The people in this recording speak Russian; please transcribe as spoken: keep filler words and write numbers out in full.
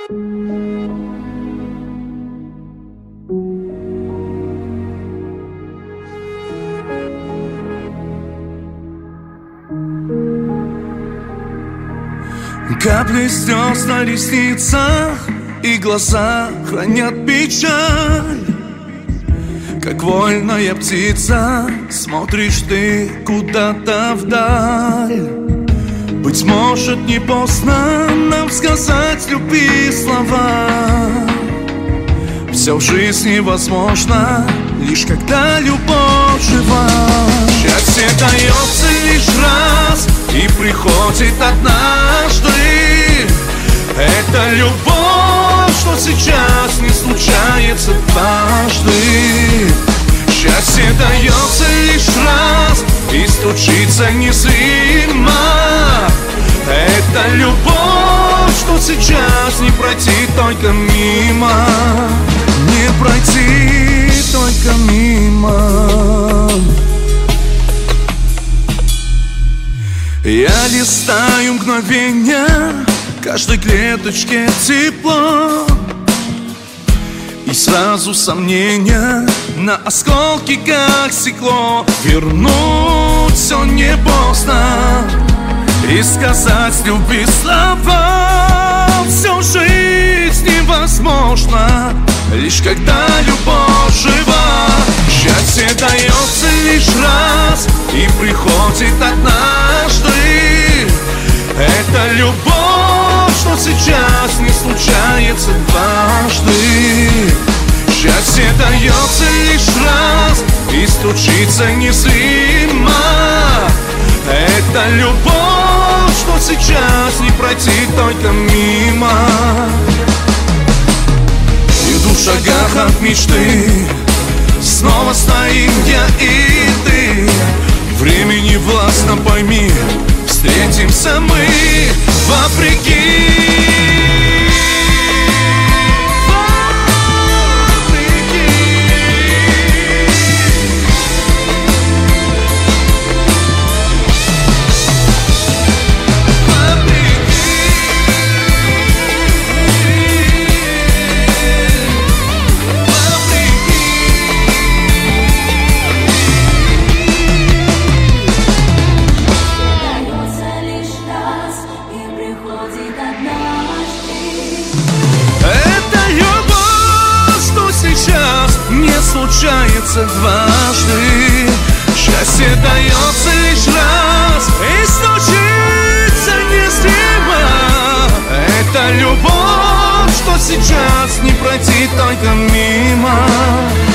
Капли слез на ресницах, и глаза хранят печаль. Как вольная птица смотришь ты куда-то вдаль. Быть может, не поздно нам сказать любви слова. Все в жизни возможно, лишь когда любовь жива. Счастье дается лишь раз и приходит однажды. Это любовь, что сейчас не случается дважды. Счастье дается лишь раз и стучится незримо. Это любовь, что сейчас не пройти только мимо. Не пройти только мимо. Я листаю мгновения, каждой клеточке тепло. И сразу сомнения на осколки, как стекло. Вернуть все не поздно и сказать любви слова. Всю жизнь невозможно, лишь когда любовь жива. Счастье дается лишь раз и приходит однажды. Это любовь, что сейчас не случается дважды. Счастье дается лишь раз и стучится незримо. Это любовь, что сейчас не пройти только мимо. Иду в шагах от мечты, снова стоим я и ты. Времени властно, пойми, встретимся мы вопреки. Случается дважды. Счастье дается лишь раз и стучится незримо. Это любовь, что сейчас не пройти только мимо.